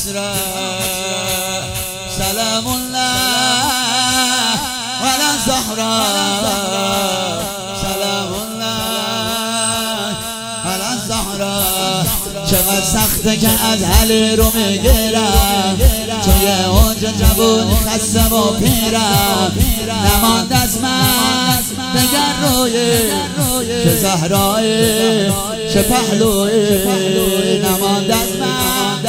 الحسرة سلام الله على الزهراء سلام الله على الزهراء. چقدر سخته که از علی رو میگیرم، توی اوج جوونی خسته و پیرم، نماند از من دگر روی چه زهرایی چه پهلوی، نماند از من.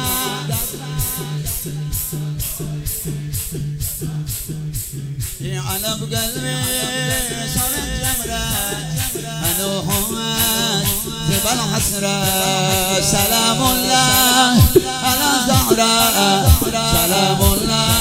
على بقلبي صار الجمرة أنوهمك زبال حسرة سلام الله على الزهراء سلام الله.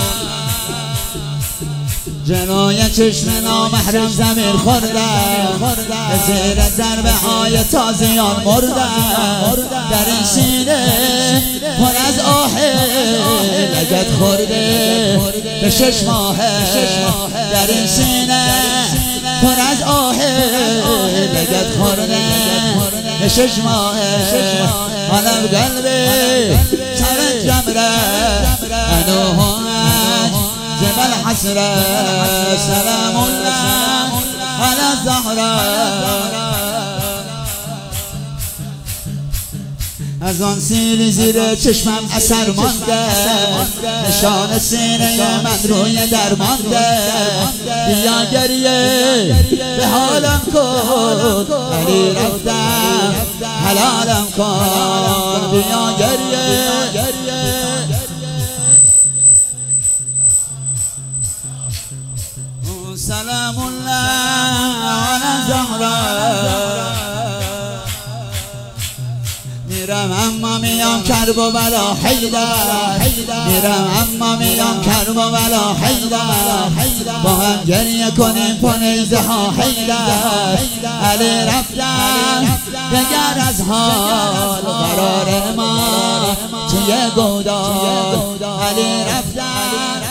جلوی چشم نامحرم زمین خوردم، زیر ضربه های تازیان مردم، در این سینه پر از آه لگت خورده به 6 ماه، در این سینه پر از آه لگت خورده به 6 ماه. علم قلبی سر جمره انوهمک زبال حسرة سلام الله على الزهراء. از آن سیلی زیر چشمم اثر مانده، نشان سینه من روی در مانده. بیا گریه به حالم کن علی رفتم حلالم کن، بیا گریه. سلام الله على الزهراء. میرم اما میام کرب و بلا حیدر، میرم اما میام کرب و بلا حیدر، با هم گریه کنیم پنیزه ها حیدر. علی رفتم دگر از حال قرار ما توی گودال، علی رفتم